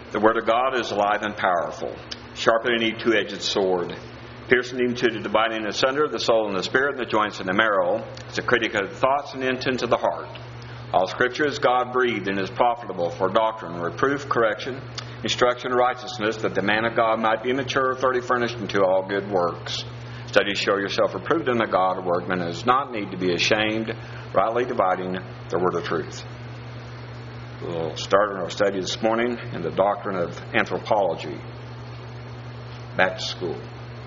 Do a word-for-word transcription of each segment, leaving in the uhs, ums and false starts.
The Word of God is alive and powerful, sharper than any two-edged sword, piercing even to the dividing asunder of the soul and the spirit and the joints and the marrow. It's a critic of the thoughts and intents of the heart. All Scripture is God-breathed and is profitable for doctrine, reproof, correction, instruction, and righteousness, that the man of God might be mature, thoroughly furnished unto all good works. Study, show yourself approved unto God, a workman does not need to be ashamed, rightly dividing the word of truth. We'll start our study this morning in the doctrine of anthropology. Back to school.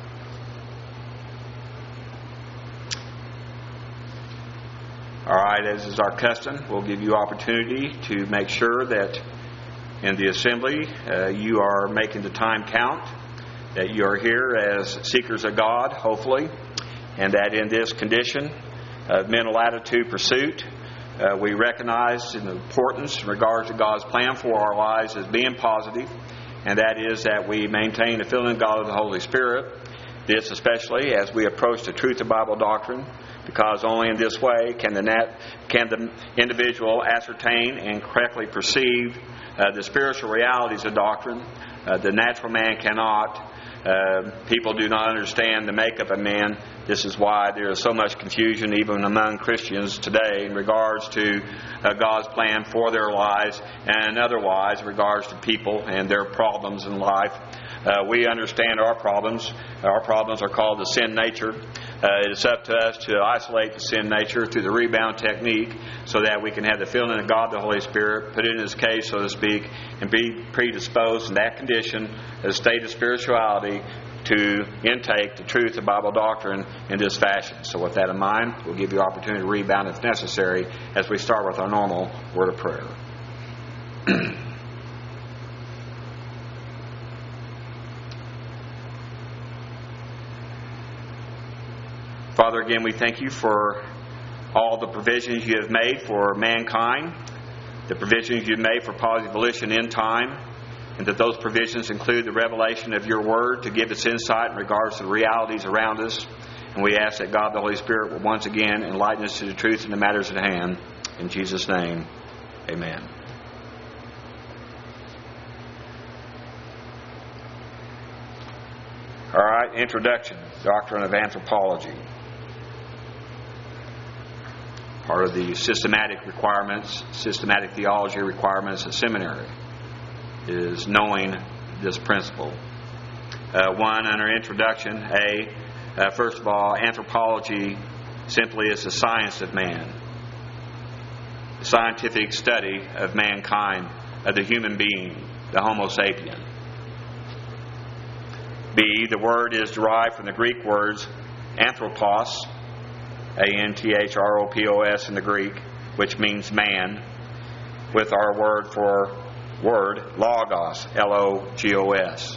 All right, as is our custom, we'll give you opportunity to make sure that in the assembly uh, you are making the time count, that you are here as seekers of God, hopefully, and that in this condition of mental attitude pursuit, uh, we recognize the importance in regards to God's plan for our lives as being positive, and that is that we maintain the filling of God of the Holy Spirit. This especially as we approach the truth of Bible doctrine, because only in this way can the nat- can the individual ascertain and correctly perceive uh, the spiritual realities of doctrine. Uh, the natural man cannot. Uh, people do not understand the makeup of man. This is why there is so much confusion even among Christians today in regards to uh, God's plan for their lives, and otherwise in regards to people and their problems in life. Uh, we understand our problems. Our problems are called the sin nature. Uh, it's up to us to isolate the sin nature through the rebound technique so that we can have the filling of God, the Holy Spirit, put it in His case, so to speak, and be predisposed in that condition, a state of spirituality, to intake the truth of Bible doctrine in this fashion. So with that in mind, we'll give you opportunity to rebound if necessary as we start with our normal word of prayer. Father, again, we thank you for all the provisions you have made for mankind, the provisions you've made for positive volition in time, and that those provisions include the revelation of your word to give us insight in regards to the realities around us. And we ask that God, the Holy Spirit, will once again enlighten us to the truth in the matters at hand. In Jesus' name, amen. All right, introduction, doctrine of anthropology. Part of the systematic requirements, systematic theology requirements of seminary is knowing this principle. Uh, one, under introduction, A, uh, first of all, anthropology simply is the science of man, the scientific study of mankind, of the human being, the Homo sapien. B, the word is derived from the Greek words anthropos, A N T H R O P O S in the Greek, which means man, with our word for word, logos, L O G O S,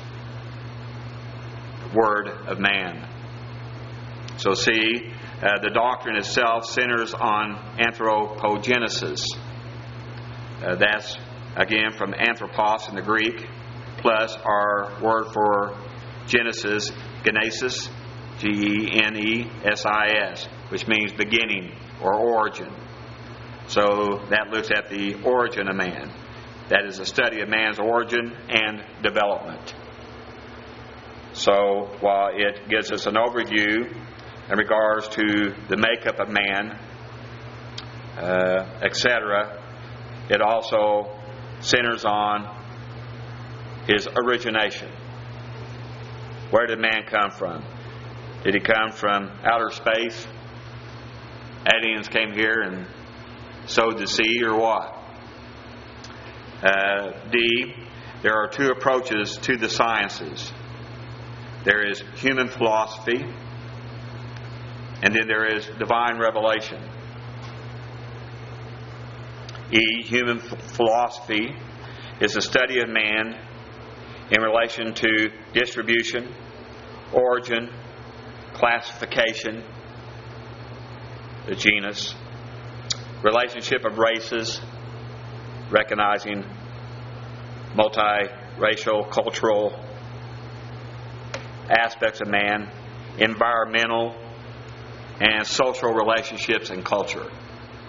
word of man. So see, uh, the doctrine itself centers on anthropogenesis. Uh, that's, again, from anthropos in the Greek, plus our word for Genesis, genesis, G E N E S I S, which means beginning or origin. So that looks at the origin of man. That is a study of man's origin and development. So while it gives us an overview in regards to the makeup of man, uh, et cetera, it also centers on his origination. Where did man come from? Did he come from outer space? Aliens came here and sowed the seed, or what? Uh, D, there are two approaches to the sciences. There is human philosophy, and then there is divine revelation. E, human philosophy is the study of man in relation to distribution, origin, classification, the genus, relationship of races, recognizing multiracial, cultural aspects of man, environmental and social relationships and culture.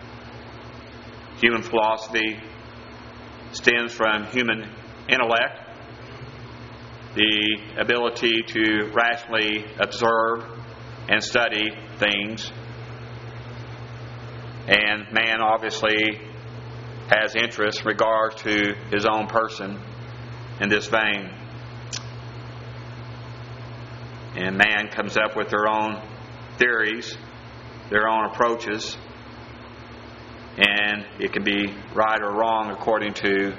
Human philosophy stems from human intellect, the ability to rationally observe and study things. And man obviously has interest in regard to his own person in this vein. And man comes up with their own theories, their own approaches, and it can be right or wrong according to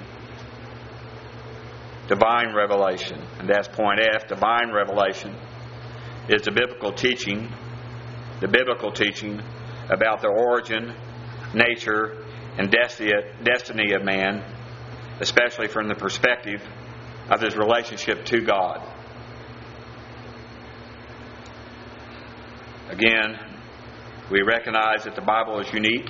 divine revelation. And that's point F. Divine revelation is the biblical teaching, the biblical teaching about the origin, nature, and destiny of man, especially from the perspective of his relationship to God. Again, we recognize that the Bible is unique.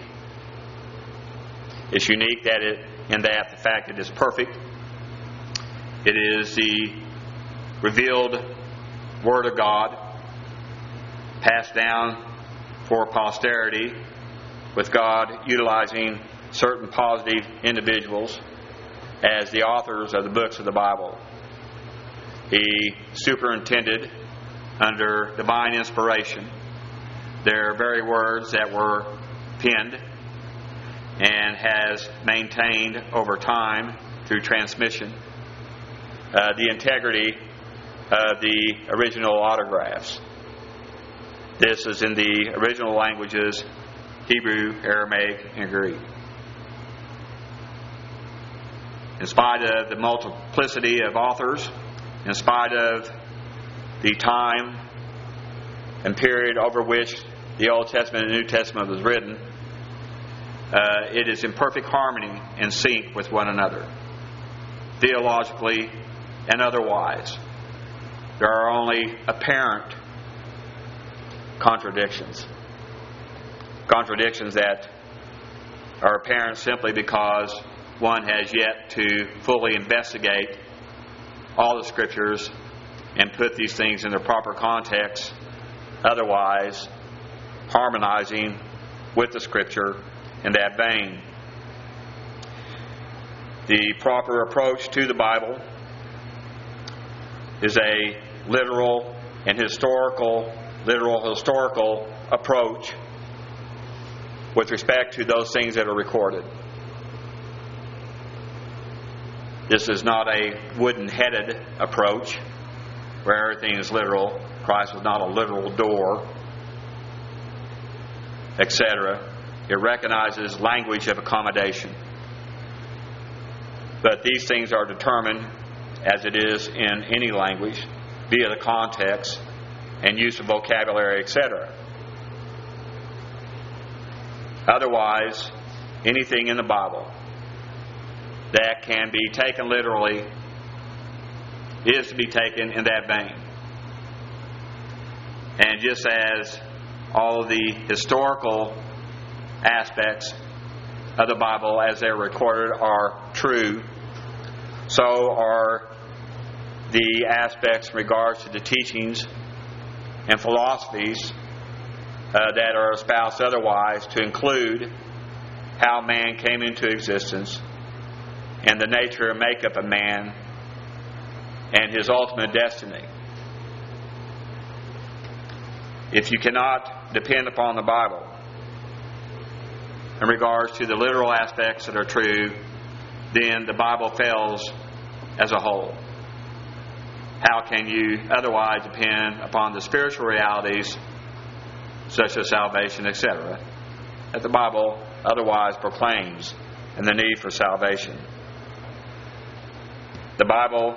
It's unique that it, in that the fact it is perfect. It is the revealed Word of God, passed down for posterity, with God utilizing certain positive individuals as the authors of the books of the Bible. He superintended under divine inspiration their very words that were penned, and has maintained over time through transmission uh, the integrity of the original autographs. This is in the original languages, Hebrew, Aramaic, and Greek. In spite of the multiplicity of authors, in spite of the time and period over which the Old Testament and New Testament was written, uh, it is in perfect harmony and sync with one another, theologically and otherwise. There are only apparent contradictions. Contradictions that are apparent simply because one has yet to fully investigate all the Scriptures and put these things in their proper context, otherwise harmonizing with the Scripture in that vein. The proper approach to the Bible is a literal and historical, literal historical approach with respect to those things that are recorded. This is not a wooden-headed approach where everything is literal. Christ was not a literal door, et cetera. It recognizes language of accommodation. But these things are determined, as it is in any language, via the context and use of vocabulary, et cetera. Otherwise, anything in the Bible that can be taken literally is to be taken in that vein. And just as all of the historical aspects of the Bible as they're recorded are true, so are the aspects in regards to the teachings and philosophies uh, that are espoused otherwise, to include how man came into existence and the nature and makeup of man and his ultimate destiny. If you cannot depend upon the Bible in regards to the literal aspects that are true, then the Bible fails as a whole. How can you otherwise depend upon the spiritual realities such as salvation, et cetera, that the Bible otherwise proclaims, and the need for salvation? The Bible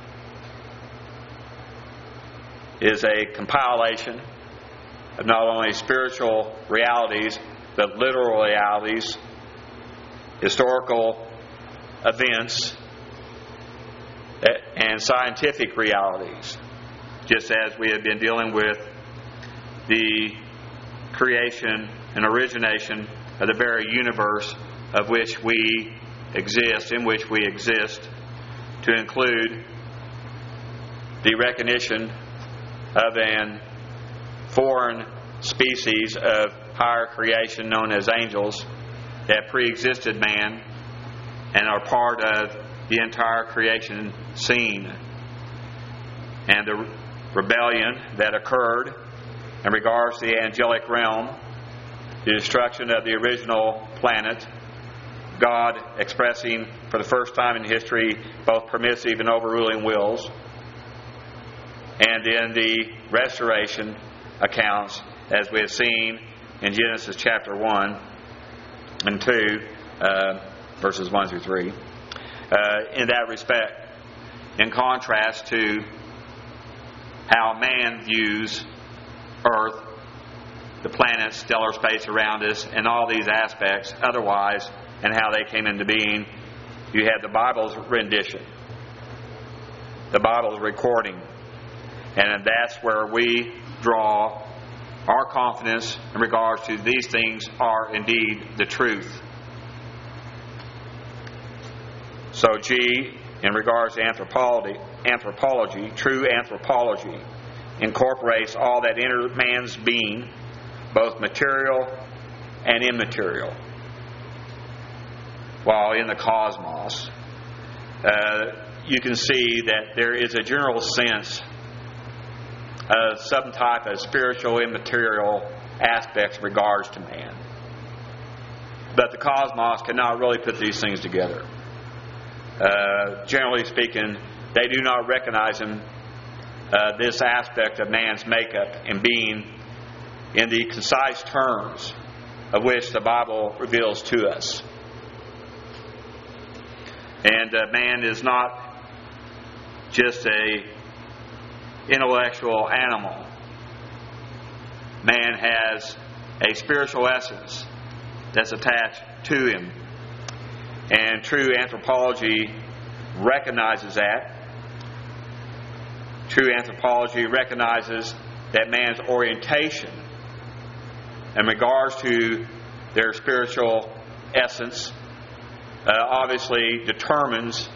is a compilation of not only spiritual realities, but literal realities, historical events, and scientific realities, just as we have been dealing with the creation and origination of the very universe of which we exist, in which we exist, to include the recognition of an foreign species of higher creation known as angels that pre-existed man and are part of the entire creation scene. and the rebellion that occurred in regards to the angelic realm, the destruction of the original planet, God expressing for the first time in history both permissive and overruling wills, and then the restoration accounts, as we have seen in Genesis chapter one and two, uh, verses one through three. Uh, in that respect, in contrast to how man views Earth, the planets, stellar space around us, and all these aspects otherwise, and how they came into being, you have the Bible's rendition, the Bible's recording, and that's where we draw our confidence in regards to these things are indeed the truth. So G, in regards to anthropology, anthropology, true anthropology incorporates all that enters man's being, both material and immaterial, while in the cosmos, uh, you can see that there is a general sense of some type of spiritual immaterial aspects in regards to man. But the cosmos cannot really put these things together. Uh, generally speaking, they do not recognize him, uh, this aspect of man's makeup and being in the concise terms of which the Bible reveals to us. And uh, man is not just a intellectual animal. Man has a spiritual essence that's attached to him. And true anthropology recognizes that. True anthropology recognizes that man's orientation in regards to their spiritual essence uh, obviously determines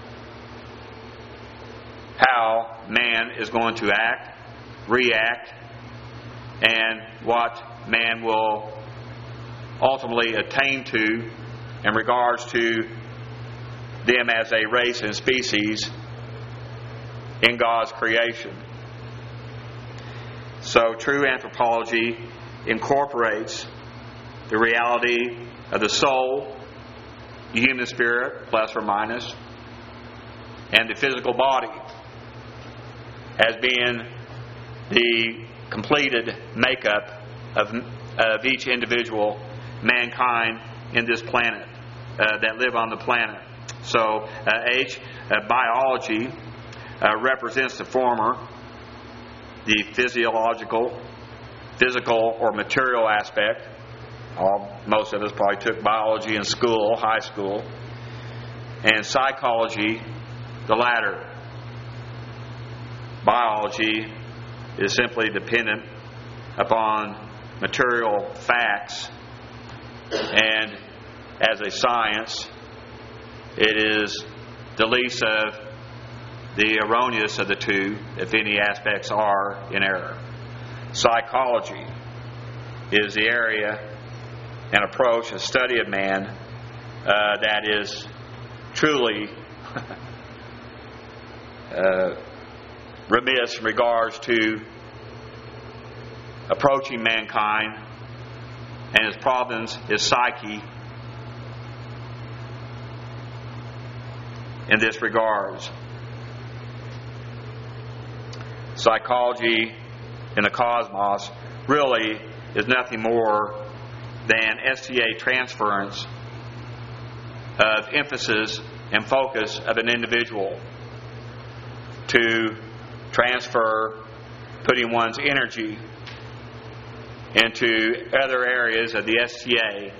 how man is going to act, react, and what man will ultimately attain to in regards to them as a race and species in God's creation. So true anthropology incorporates the reality of the soul, the human spirit, plus or minus, and the physical body as being the completed makeup of, of each individual mankind in this planet, uh, that live on the planet. So uh, H, uh, biology, uh, represents the former, the physiological, physical or material aspect. All, most of us probably took biology in school, high school. And psychology, the latter. Biology is simply dependent upon material facts, and as a science, it is the least of the erroneous of the two, if any aspects are in error. Psychology is the area and approach, a study of man uh, that is truly uh, remiss in regards to approaching mankind and his problems, his psyche, in this regards. Psychology in the cosmos really is nothing more than S T A transference of emphasis and focus of an individual to transfer putting one's energy into other areas of the S T A,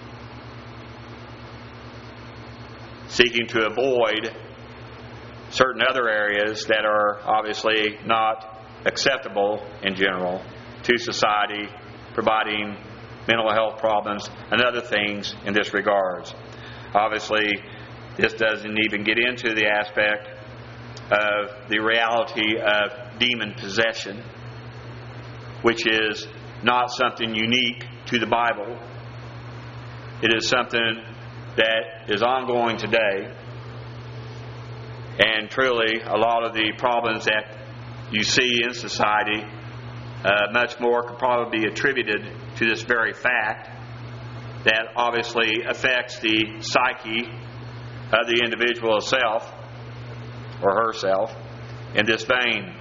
seeking to avoid certain other areas that are obviously not acceptable in general to society, providing mental health problems and other things in this regards. Obviously, this doesn't even get into the aspect of the reality of demon possession, which is not something unique to the Bible. It is something that is ongoing today. And truly, a lot of the problems that you see in society, uh, much more could probably be attributed to this very fact that obviously affects the psyche of the individual self or herself in this vein.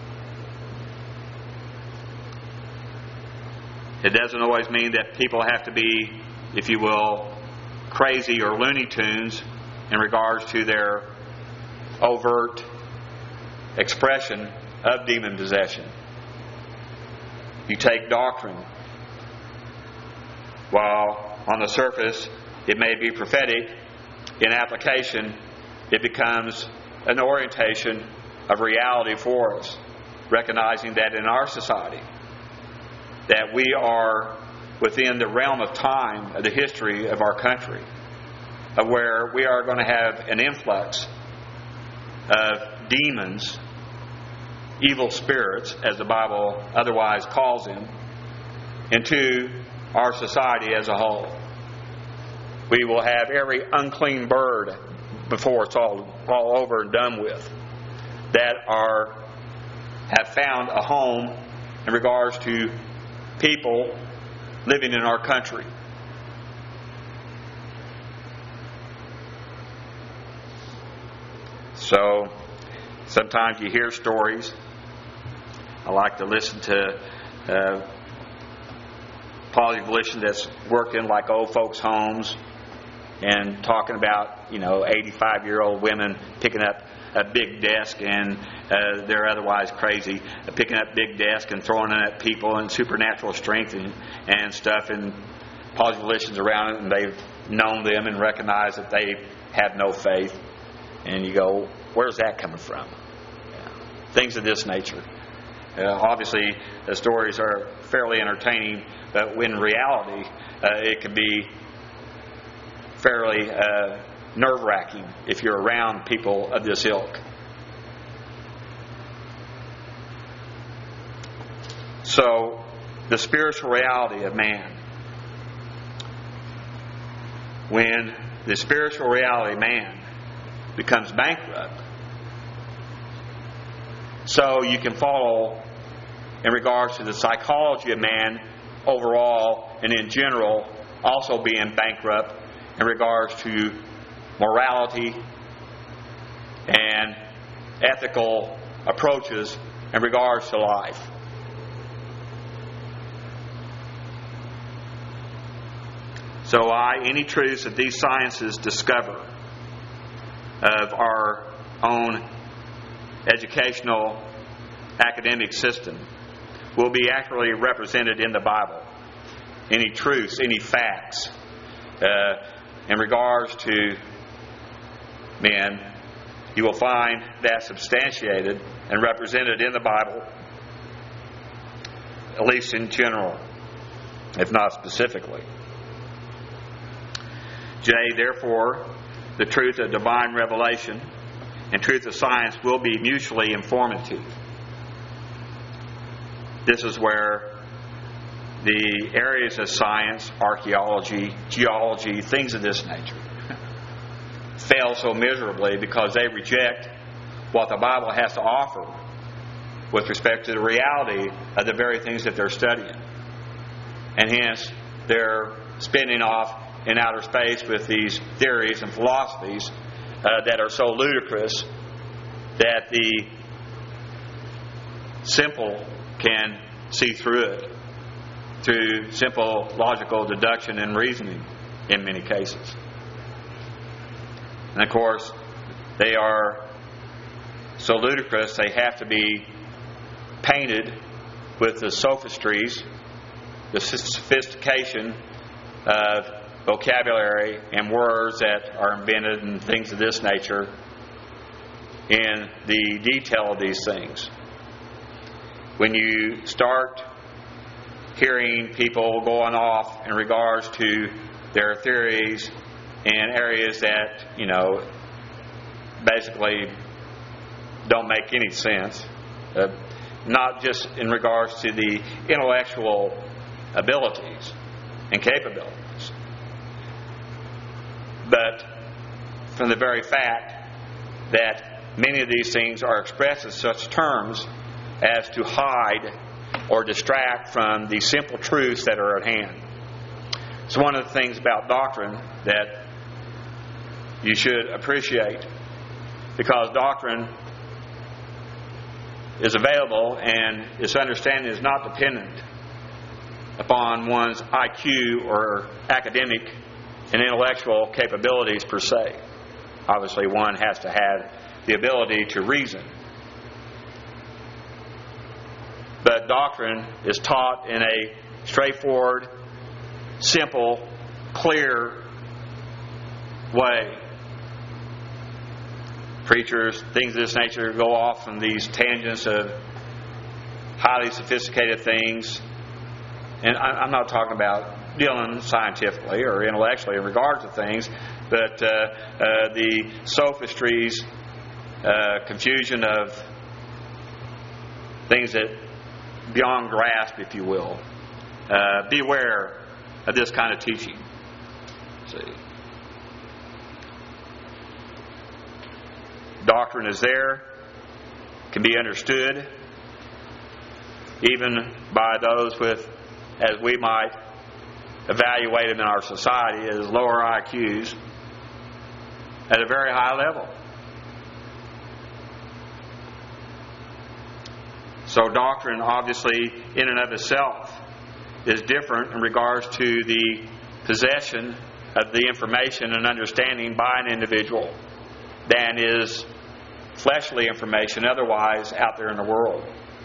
It doesn't always mean that people have to be, if you will, crazy or Looney Tunes in regards to their overt expression of demon possession. You take doctrine. While on the surface it may be prophetic, in application it becomes an orientation of reality for us, recognizing that in our society that we are within the realm of time of the history of our country, of where we are going to have an influx of demons, evil spirits, as the Bible otherwise calls them, into our society as a whole. We will have every unclean bird before it's all, all over and done with that are have found a home in regards to people living in our country. So sometimes you hear stories. I like to listen to uh, polyvolition that's worked in like old folks' homes and talking about, you know, eighty-five-year-old women picking up a big desk and uh, they're otherwise crazy, uh, picking up big desk and throwing it at people and supernatural strength and, and stuff, and polyvolitions around it, and they've known them and recognized that they have no faith. And you go, where's that coming from? Yeah. Things of this nature. Uh, obviously, the stories are fairly entertaining, but when in reality, uh, it can be fairly uh, nerve-wracking if you're around people of this ilk. So, the spiritual reality of man. When the spiritual reality of man becomes bankrupt, so you can follow in regards to the psychology of man overall and in general also being bankrupt in regards to morality and ethical approaches in regards to life. So I, any truths that these sciences discover of our own educational academic system will be accurately represented in the Bible. Any truths, any facts uh, in regards to men, you will find that substantiated and represented in the Bible, at least in general, if not specifically. J, therefore, the truth of divine revelation and truth of science will be mutually informative. This is where the areas of science, archaeology, geology, things of this nature, fail so miserably because they reject what the Bible has to offer with respect to the reality of the very things that they're studying. And hence, they're spinning off in outer space with these theories and philosophies uh, that are so ludicrous that the simple can see through it through simple logical deduction and reasoning in many cases. And of course, they are so ludicrous they have to be painted with the sophistries, the sophistication of vocabulary and words that are invented and things of this nature in the detail of these things. When you start hearing people going off in regards to their theories in areas that, you know, basically don't make any sense, uh, not just in regards to the intellectual abilities and capabilities, but from the very fact that many of these things are expressed in such terms as to hide or distract from the simple truths that are at hand. It's one of the things about doctrine that you should appreciate, because doctrine is available and its understanding is not dependent upon one's I Q or academic and intellectual capabilities per se. Obviously, one has to have the ability to reason. But doctrine is taught in a straightforward, simple, clear way. Preachers, things of this nature, go off on these tangents of highly sophisticated things. And I'm not talking about dealing scientifically or intellectually in regards to things, but uh, uh, the sophistries, uh, confusion of things that beyond grasp, if you will. Uh, beware of this kind of teaching. See, doctrine is there, can be understood, even by those with, as we might evaluate them in our society, as lower I Qs at a very high level. So doctrine, obviously, in and of itself, is different in regards to the possession of the information and understanding by an individual than is fleshly information otherwise out there in the world.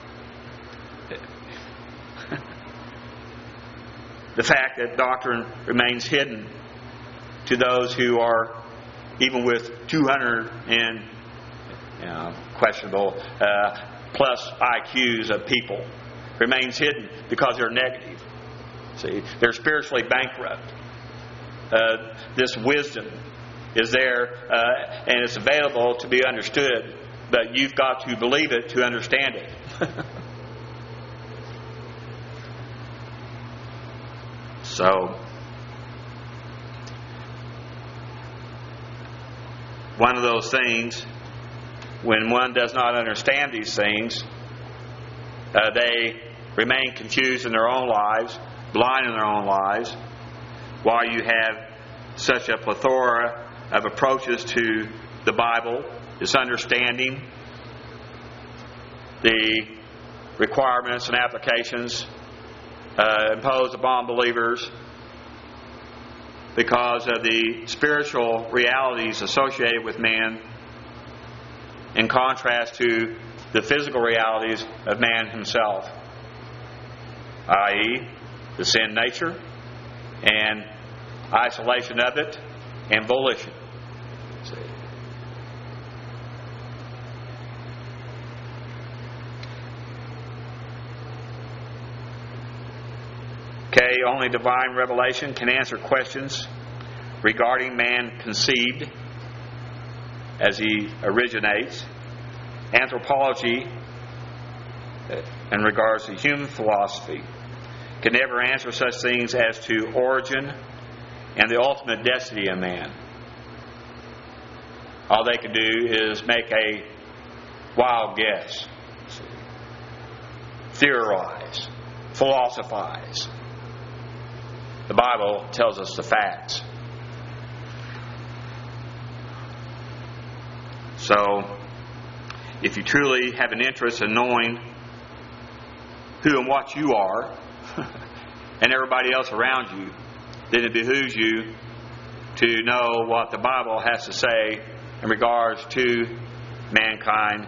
The fact that doctrine remains hidden to those who are, even with two hundred and you know, questionable uh, plus I Qs of people, remains hidden because they're negative. See, they're spiritually bankrupt. Uh, this wisdom is there uh, and it's available to be understood, but you've got to believe it to understand it. So, one of those things, when one does not understand these things, uh, they remain confused in their own lives, blind in their own lives, while you have such a plethora of approaches to the Bible, its understanding, the requirements and applications uh, imposed upon believers because of the spiritual realities associated with man, in contrast to the physical realities of man himself, that is, the sin nature and isolation of it and volition. See? Okay, only divine revelation can answer questions regarding man conceived as he originates. Anthropology, in regards to human philosophy, can never answer such things as to origin and the ultimate destiny of man. All they can do is make a wild guess, theorize, philosophize. The Bible tells us the facts. So, if you truly have an interest in knowing who and what you are and everybody else around you, then it behooves you to know what the Bible has to say in regards to mankind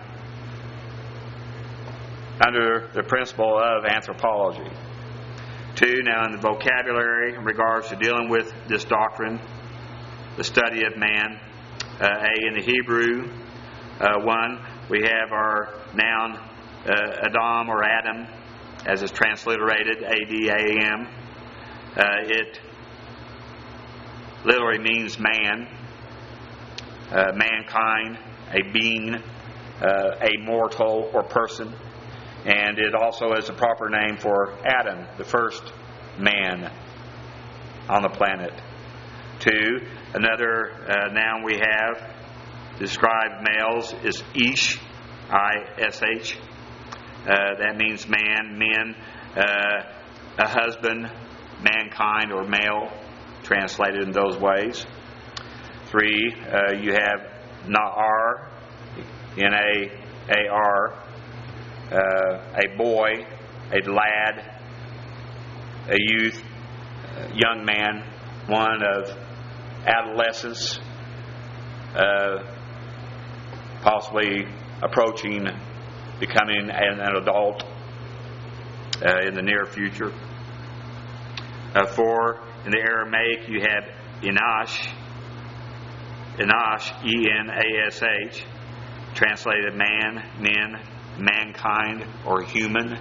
under the principle of anthropology. Two, now in the vocabulary in regards to dealing with this doctrine, the study of man. Uh, A, in the Hebrew, uh, one, we have our noun uh, Adam or Adam, as is transliterated, A D A M. Uh, it literally means man, uh, mankind, a being, uh, a mortal or person. And it also is a proper name for Adam, the first man on the planet. Two, another uh, noun we have to describe males is Ish, I S H. Uh, that means man, men, uh, a husband, mankind, or male, translated in those ways. Three, uh, you have Na'ar, N A A R, uh, a boy, a lad, a youth, a young man, one of adolescence, uh, possibly approaching becoming an, an adult uh, in the near future. Uh, four, in the Aramaic, you have Enosh, Enosh, E N A S H, translated man, men, mankind, or human.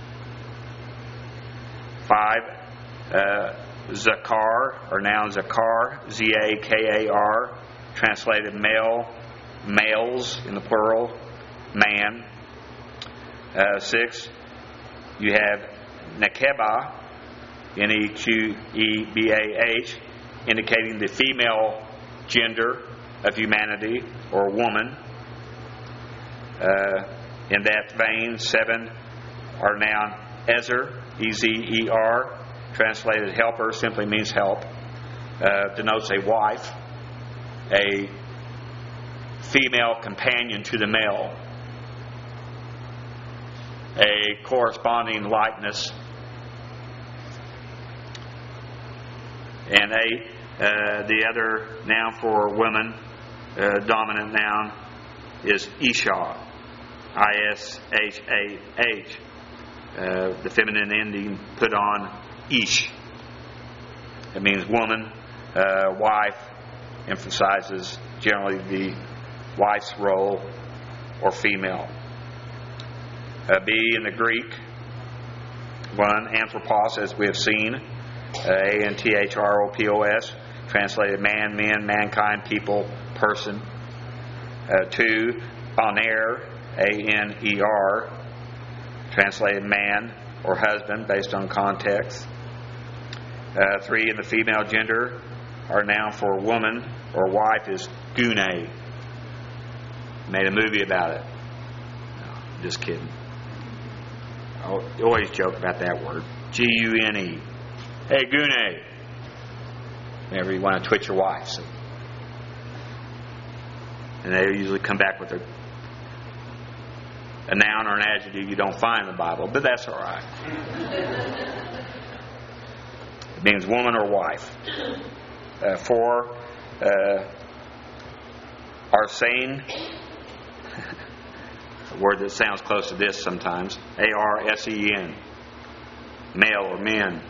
Five, uh, Zakar, or noun Zakar, Z A K A R, translated male, males in the plural, man. Uh, six, you have Nekeba, N E Q E B A H, indicating the female gender of humanity, or woman. Uh, in that vein, seven are noun Ezer, E Z E R, translated helper, simply means help, uh, denotes a wife, a female companion to the male, a corresponding likeness. And eight, uh, the other noun for woman, uh, dominant noun, is Isha, I S H A H. Uh, the feminine ending put on Ish. It means woman, uh, wife, emphasizes generally the wife's role, or female. Uh, B, in the Greek, one, anthropos, as we have seen, uh, A N T H R O P O S, translated man, men, mankind, people, person. Uh, two, aner, A N E R, translated man or husband based on context. Uh, three, in the female gender, our noun for woman or wife is gune. Made a movie about it. No, just kidding. I always joke about that word. G U N E. Hey, gune. Whenever you want to twitch your wife. So. And they usually come back with a, a noun or an adjective you don't find in the Bible, but that's all right. It means woman or wife. Uh, four, uh, arsen, a word that sounds close to this sometimes, A R S E N, male or men.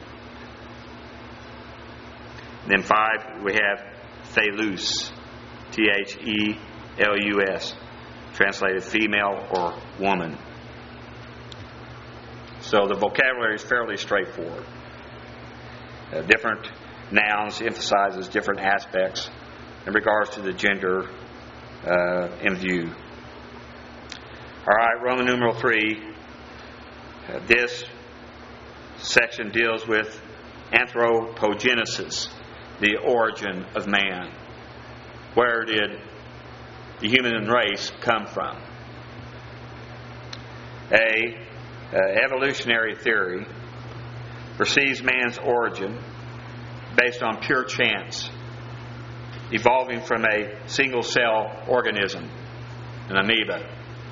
And then five, we have thelus, T H E L U S, translated female or woman. So the vocabulary is fairly straightforward. Uh, different nouns emphasizes different aspects in regards to the gender uh, in view. All right, Roman numeral three. Uh, this section deals with anthropogenesis, the origin of man. Where did the human race come from? A, uh, evolutionary theory perceives man's origin based on pure chance, evolving from a single-cell organism, an amoeba.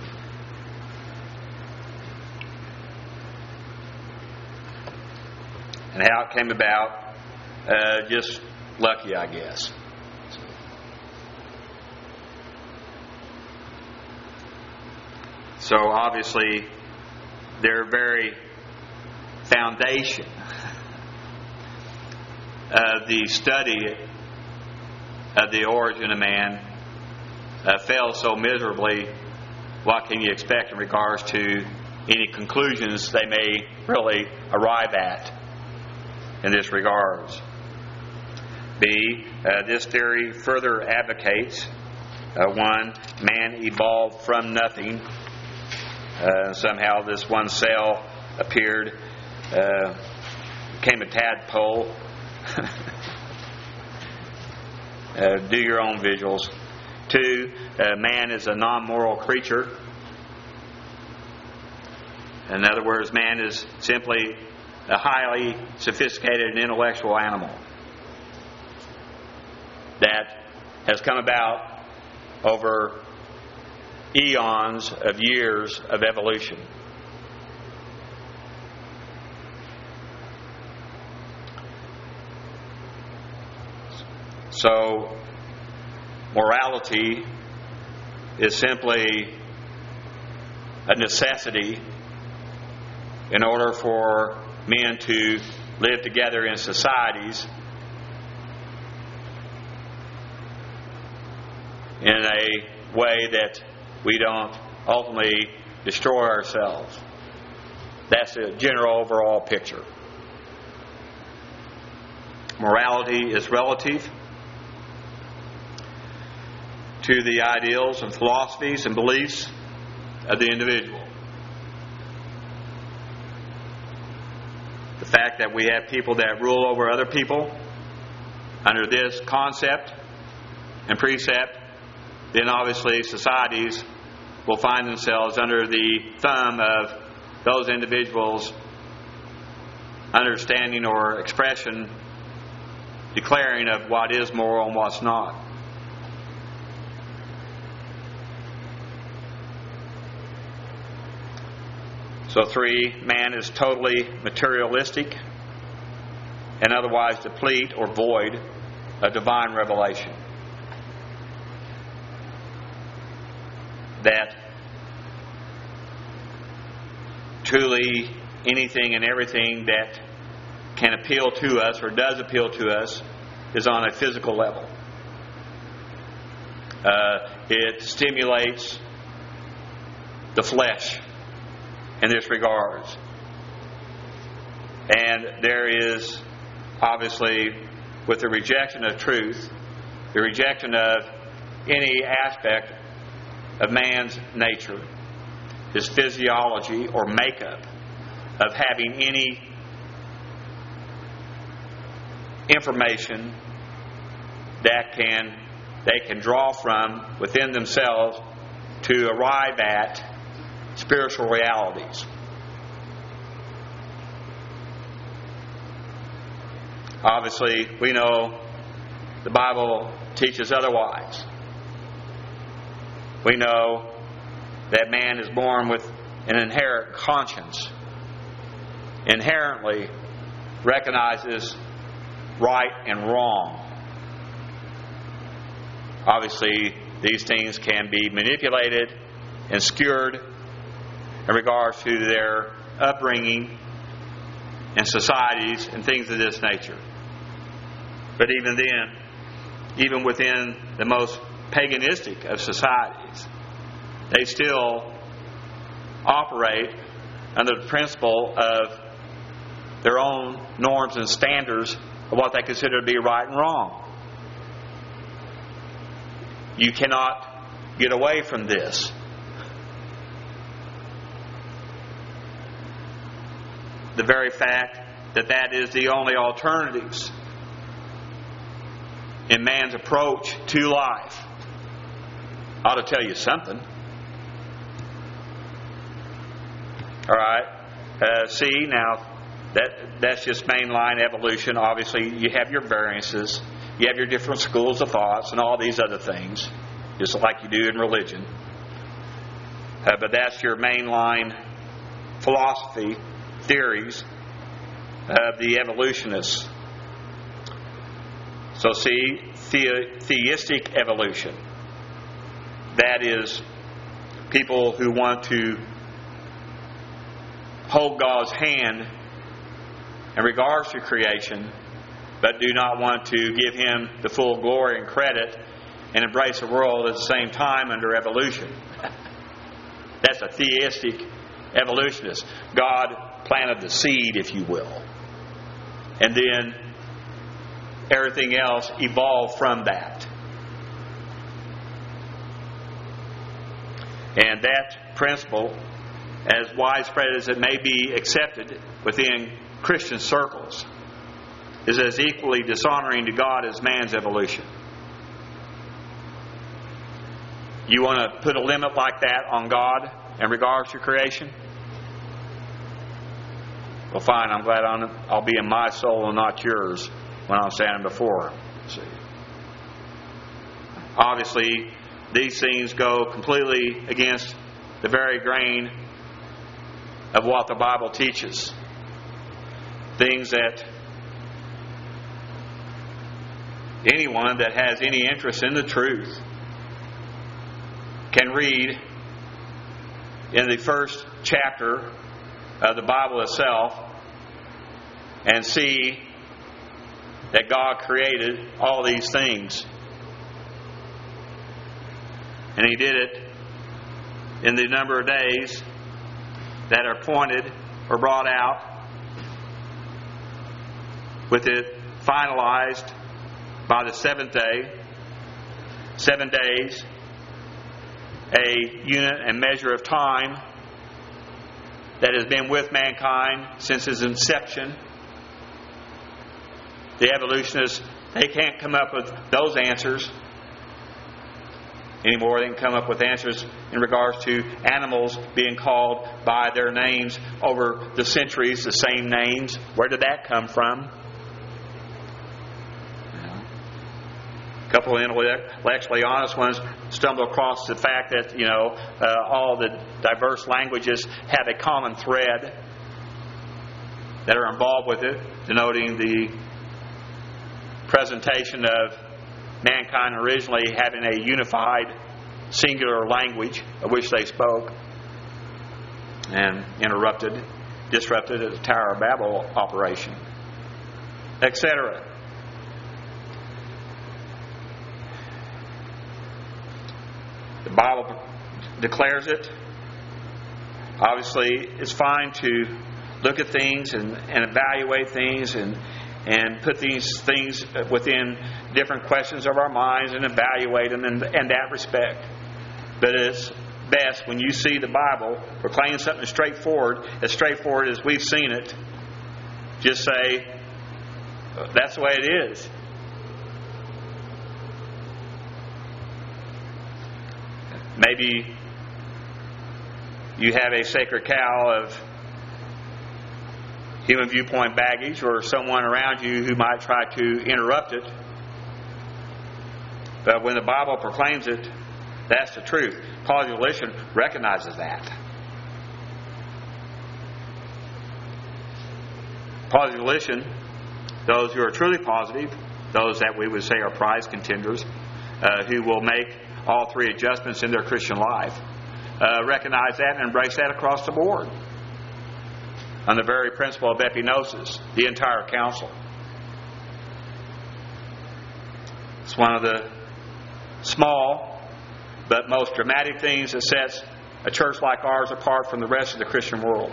And how it came about, uh, just lucky, I guess. So obviously, their very foundation of the study of the origin of man uh, failed so miserably. What can you expect in regards to any conclusions they may really arrive at in this regards? B, uh, this theory further advocates uh, one, man evolved from nothing. Uh, somehow this one cell appeared, uh, became a tadpole. uh, do your own visuals. Two, uh, man is a non-moral creature. In other words, man is simply a highly sophisticated and intellectual animal that has come about over eons of years of evolution. So, morality is simply a necessity in order for men to live together in societies in a way that we don't ultimately destroy ourselves. That's the general overall picture. Morality is relative to the ideals and philosophies and beliefs of the individual. The fact that we have people that rule over other people under this concept and precept, then obviously societies will find themselves under the thumb of those individuals' understanding or expression, declaring of what is moral and what's not. So three, man is totally materialistic and otherwise deplete or void of divine revelation. That truly anything and everything that can appeal to us or does appeal to us is on a physical level. Uh, it stimulates the flesh in this regards. And there is, obviously, with the rejection of truth, the rejection of any aspect of man's nature, his physiology or makeup, of having any information that can they can draw from within themselves to arrive at spiritual realities. Obviously, we know the Bible teaches otherwise. We know that man is born with an inherent conscience, inherently recognizes right and wrong. Obviously, these things can be manipulated and skewed in regards to their upbringing and societies and things of this nature. But even then, even within the most paganistic of societies, they still operate under the principle of their own norms and standards of what they consider to be right and wrong. You cannot get away from this. The very fact that that is the only alternatives in man's approach to life ought to tell you something. All right. Uh, see, now that that's just mainline evolution. Obviously, you have your variances, you have your different schools of thoughts, and all these other things, just like you do in religion. Uh, but that's your mainline philosophy, theories of the evolutionists. So see, the, theistic evolution. That is people who want to hold God's hand in regards to creation, but do not want to give Him the full glory and credit and embrace the world at the same time under evolution. That's a theistic evolutionist. God planted the seed, if you will. And then everything else evolved from that. And that principle, as widespread as it may be accepted within Christian circles, is as equally dishonoring to God as man's evolution. You want to put a limit like that on God in regards to creation? Well, fine, I'm glad I'm, I'll be in my soul and not yours when I'm standing before Him. See? Obviously, these things go completely against the very grain of what the Bible teaches. Things that anyone that has any interest in the truth can read in the first chapter of the Bible itself and see that God created all these things. And He did it in the number of days that are appointed or brought out, with it finalized by the seventh day. Seven days, a unit and measure of time that has been with mankind since its inception. The evolutionists, they can't come up with those answers anymore. They can come up with answers in regards to animals being called by their names over the centuries, the same names. Where did that come from? A couple of intellectually honest ones stumble across the fact that, you know, uh, all the diverse languages have a common thread that are involved with it, denoting the presentation of mankind originally having a unified singular language of which they spoke, and interrupted, disrupted the Tower of Babel operation, et cetera. The Bible declares it. Obviously, it's fine to look at things and, and evaluate things and and put these things within different questions of our minds and evaluate them in, in that respect. But it's best when you see the Bible proclaiming something straightforward, as straightforward as we've seen it, just say, that's the way it is. Maybe you have a sacred cow of human viewpoint baggage, or someone around you who might try to interrupt it. But when the Bible proclaims it, that's the truth. Positive volition recognizes that. Positive volition, those who are truly positive, those that we would say are prize contenders, uh, who will make all three adjustments in their Christian life, uh, recognize that and embrace that across the board. On the very principle of epignosis, the entire counsel. It's one of the small but most dramatic things that sets a church like ours apart from the rest of the Christian world.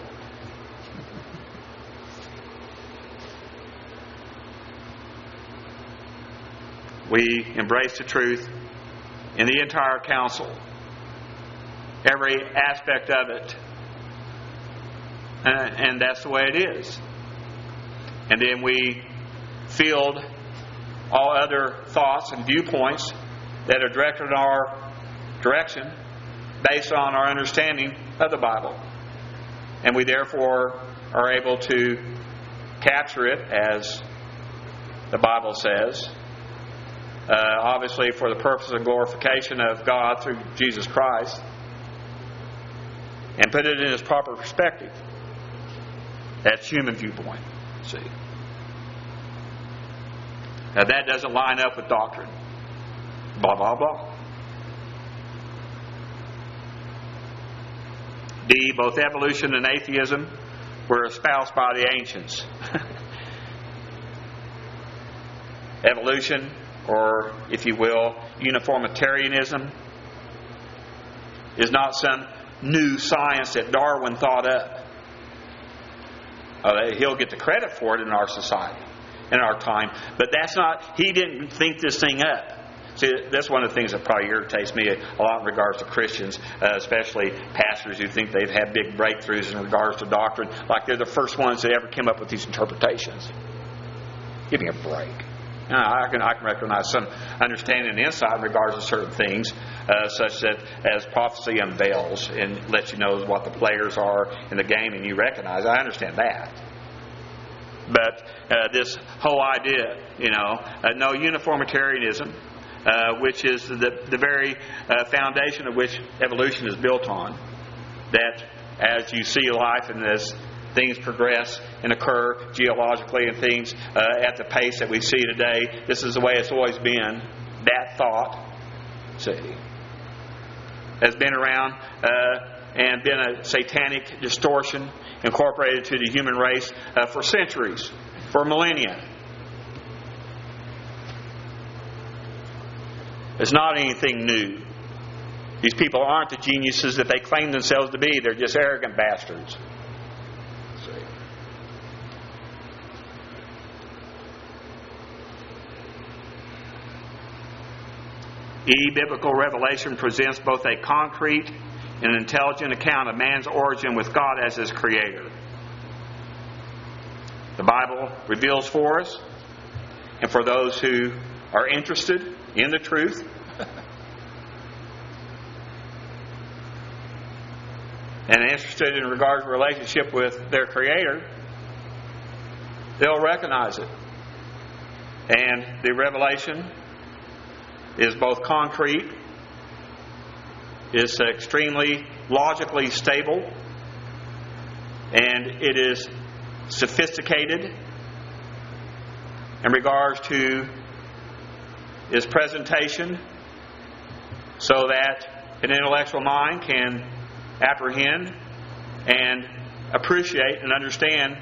We embrace the truth in the entire counsel, every aspect of it. Uh, and that's the way it is. And then we field all other thoughts and viewpoints that are directed in our direction based on our understanding of the Bible. And we therefore are able to capture it as the Bible says, uh, obviously for the purpose of glorification of God through Jesus Christ, and put it in its proper perspective. That's human viewpoint. See? Now that doesn't line up with doctrine. Blah, blah, blah. D, both evolution and atheism were espoused by the ancients. Evolution, or if you will, uniformitarianism, is not some new science that Darwin thought up. Uh, he'll get the credit for it in our society, in our time. But that's not, he didn't think this thing up. See, that's one of the things that probably irritates me a lot in regards to Christians, uh, especially pastors who think they've had big breakthroughs in regards to doctrine, like they're the first ones that ever came up with these interpretations. Give me a break. Now, I can I can recognize some understanding and insight in regards to certain things, uh, such that as prophecy unveils and lets you know what the players are in the game, and you recognize. I understand that. But uh, this whole idea, you know, uh, no uniformitarianism, uh, which is the, the very uh, foundation of which evolution is built on, that as you see life and as things progress and occur geologically and things uh, at the pace that we see today, this is the way it's always been. That thought, see, has been around uh, and been a satanic distortion incorporated to the human race uh, for centuries, for millennia. It's not anything new. These people aren't the geniuses that they claim themselves to be. They're just arrogant bastards. E-biblical revelation presents both a concrete and an intelligent account of man's origin with God as his creator. The Bible reveals for us, and for those who are interested in the truth, and interested in regard to relationship with their creator, they'll recognize it. And the revelation is both concrete, is extremely logically stable, and it is sophisticated in regards to its presentation, so that an intellectual mind can apprehend and appreciate and understand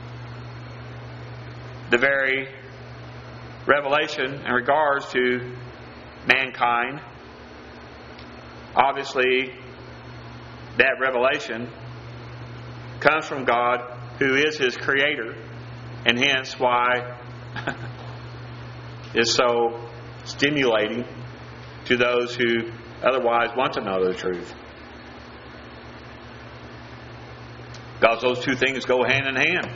the very revelation in regards to mankind. Obviously, that revelation comes from God, who is his creator, and hence why is so stimulating to those who otherwise want to know the truth. Because those two things go hand in hand.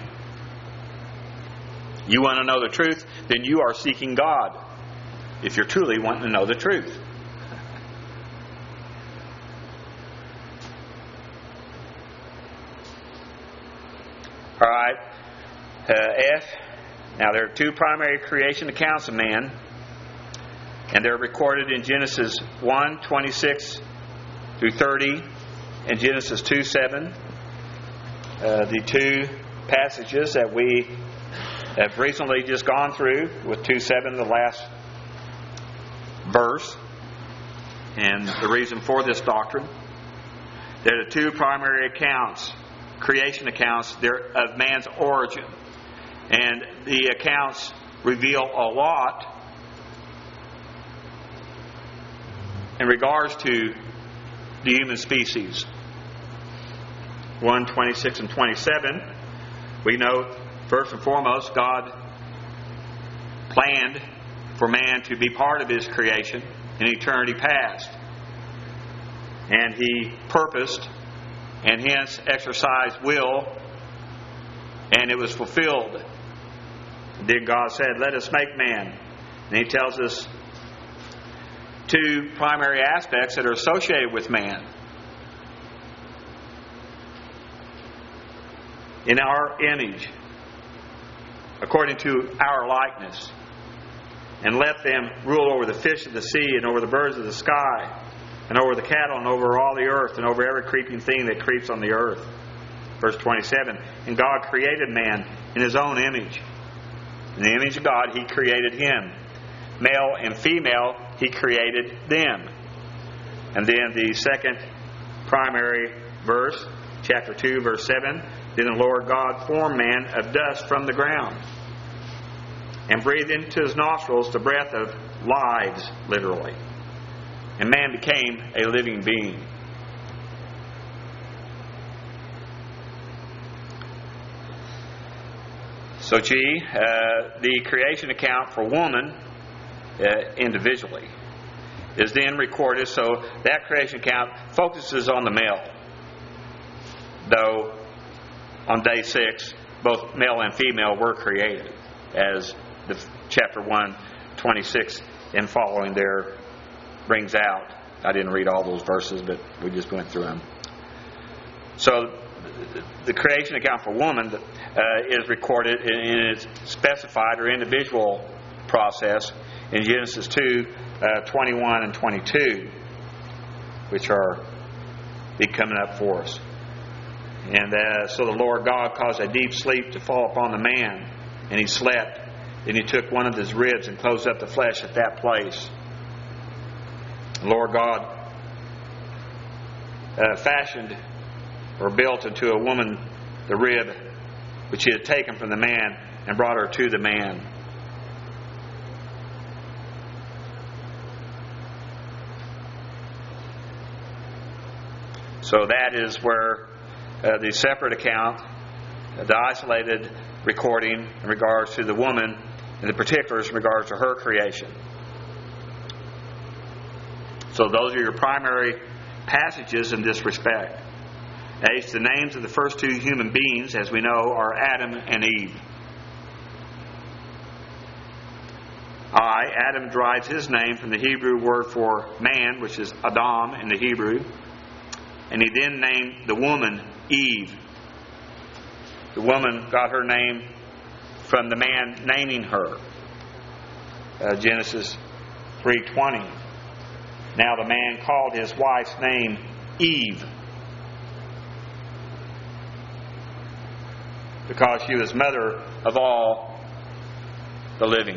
You want to know the truth, then you are seeking God, if you're truly wanting to know the truth. All right. Uh, F. Now, there are two primary creation accounts of man, and they're recorded in Genesis one, twenty-six through thirty, and Genesis two, seven. Uh, the two passages that we have recently just gone through, with two seven, the last verse, and the reason for this doctrine. There are two primary accounts, creation accounts, of man's origin. And the accounts reveal a lot in regards to the human species. one, twenty-six and twenty-seven, we note, first and foremost, God planned for man to be part of his creation in eternity past. And he purposed and hence exercised will, and it was fulfilled. Then God said, "Let us make man." And he tells us two primary aspects that are associated with man. In our image, according to our likeness, and let them rule over the fish of the sea, and over the birds of the sky, and over the cattle, and over all the earth, and over every creeping thing that creeps on the earth. Verse twenty-seven, and God created man in his own image. In the image of God, he created him. Male and female, he created them. And then the second primary verse, chapter two, verse seven, then the Lord God formed man of dust from the ground, and breathed into his nostrils the breath of lives, literally. And man became a living being. So, G, uh, the creation account for woman uh, individually is then recorded, so that creation account focuses on the male. Though on day six, both male and female were created, as the chapter one, twenty-six and following there brings out. I didn't read all those verses, but we just went through them. So the creation account for woman uh, is recorded in its specified or individual process in Genesis two, uh, twenty-one and twenty-two, which are be coming up for us. And uh, so the Lord God caused a deep sleep to fall upon the man, and he slept. Then he took one of his ribs and closed up the flesh at that place. The Lord God uh, fashioned or built into a woman the rib which he had taken from the man and brought her to the man. So that is where uh, the separate account, uh, the isolated recording in regards to the woman, and the particulars in regards to her creation. So those are your primary passages in this respect. As the names of the first two human beings, as we know, are Adam and Eve. I, Adam, derives his name from the Hebrew word for man, which is Adam in the Hebrew. And he then named the woman Eve. The woman got her name from the man naming her. Uh, Genesis three twenty. Now the man called his wife's name Eve, because she was mother of all the living.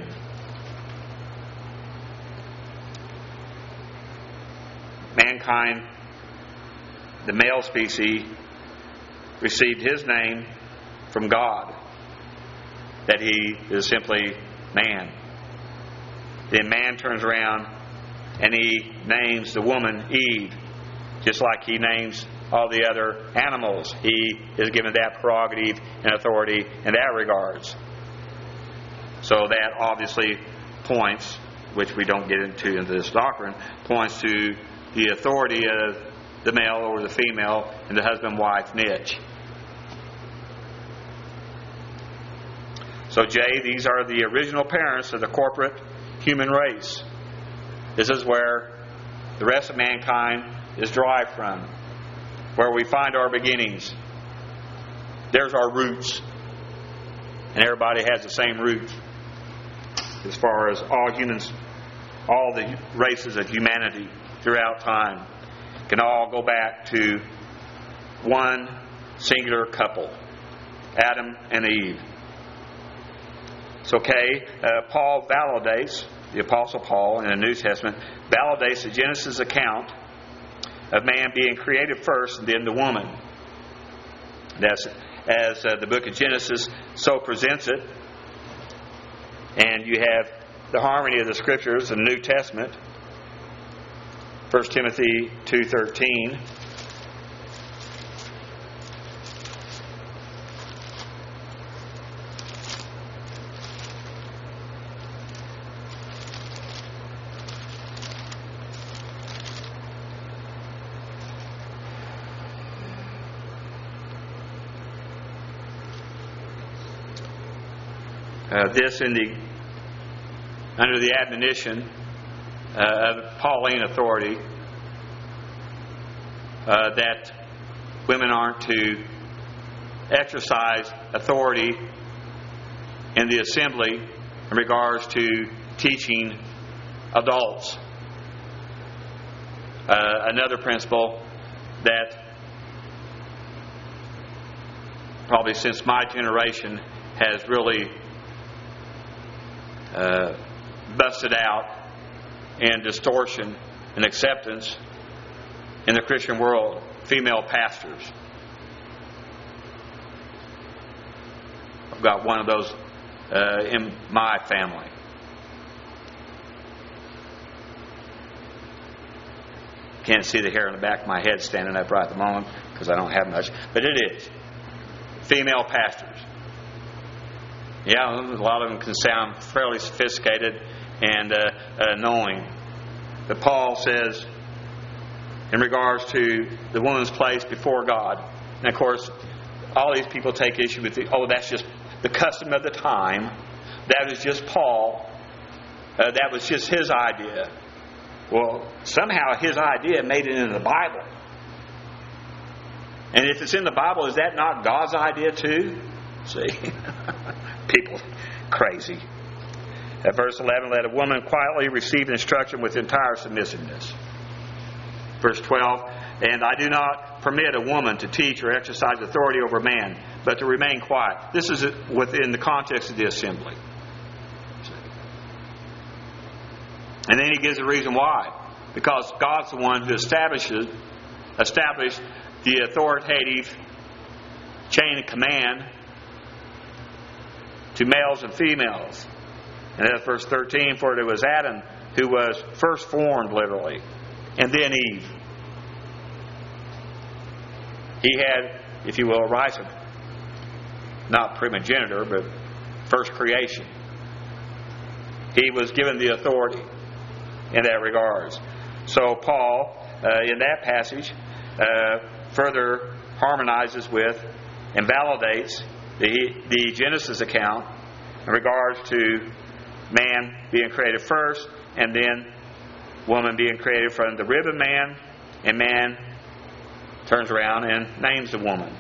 Mankind, the male species, received his name from God, that he is simply man. Then man turns around and he names the woman Eve, just like he names all the other animals. He is given that prerogative and authority in that regards. So that obviously points, which we don't get into in this doctrine, points to the authority of the male over the female in the husband-wife niche. So, Jay, these are the original parents of the corporate human race. This is where the rest of mankind is derived from, where we find our beginnings. There's our roots. And everybody has the same root as far as all humans, all the races of humanity throughout time can all go back to one singular couple, Adam and Eve. It's okay. Uh, Paul validates, the Apostle Paul in the New Testament, validates the Genesis account of man being created first and then the woman. That's as uh, the book of Genesis so presents it. And you have the harmony of the Scriptures in the New Testament. First Timothy two thirteen. Uh, this in the under the admonition uh, of Pauline authority uh, that women aren't to exercise authority in the assembly in regards to teaching adults. Uh, another principle that probably since my generation has really Uh, busted out in distortion and acceptance in the Christian world. Female pastors. I've got one of those uh, in my family. Can't see the hair on the back of my head standing up right at the moment because I don't have much, but it is. Female pastors. Yeah, a lot of them can sound fairly sophisticated and uh, uh, knowing. But Paul says, in regards to the woman's place before God, and of course, all these people take issue with, the, oh, that's just the custom of the time. That was just Paul. Uh, that was just his idea. Well, somehow his idea made it into the Bible. And if it's in the Bible, is that not God's idea too? See? People crazy. At verse eleven, let a woman quietly receive instruction with entire submissiveness. Verse twelve, and I do not permit a woman to teach or exercise authority over man, but to remain quiet. This is within the context of the assembly. And then he gives a reason why. Because God's the one who establishes, established the authoritative chain of command to males and females. And that's verse thirteen, for it was Adam who was first formed, literally, and then Eve. He had, if you will, a rise of, not primogeniture, but first creation. He was given the authority in that regards. So Paul, uh, in that passage, uh, further harmonizes with and validates the, the Genesis account in regards to man being created first, and then woman being created from the rib of man, and man turns around and names the woman.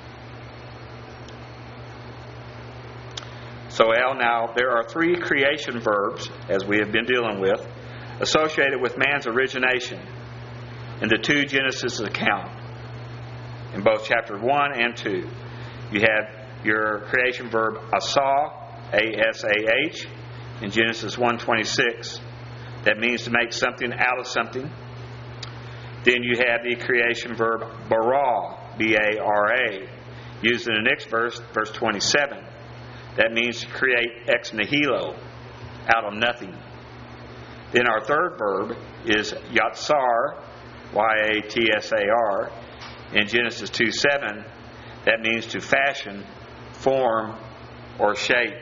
So Al, now there are three creation verbs, as we have been dealing with, associated with man's origination in the two Genesis account, in both chapter one and two. You have your creation verb asah, A S A H, in Genesis one twenty-six. That means to make something out of something. Then you have the creation verb bara, B A R A, used in the next verse, verse twenty-seven. That means to create ex nihilo, out of nothing. Then our third verb is yatsar, Y A T S A R, in Genesis two seven. That means to fashion, form, or shape.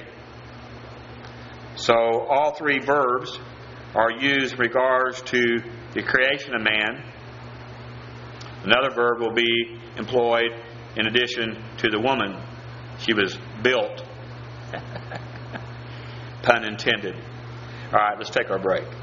So all three verbs are used in regards to the creation of man. Another verb will be employed in addition to the woman. She was built. Pun intended. All right, let's take our break.